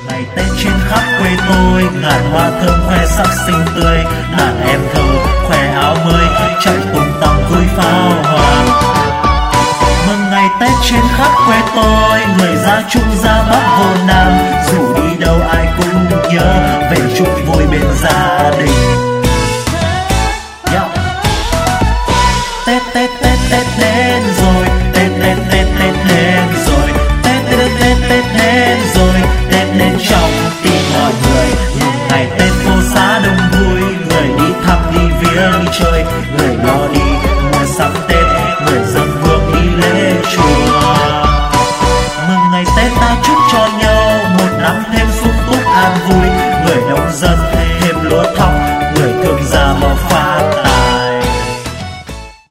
Ngày Tết trên khắp quê tôi, ngàn hoa thơm khoe sắc xinh tươi, đàn em thơ khoe áo mới chạy tung tăng vui pháo hoa. Mừng ngày Tết trên khắp quê tôi, người ra Trung ra Bắc vô Nam, dù đi đâu ai cũng nhớ về chung vui bên gia đình.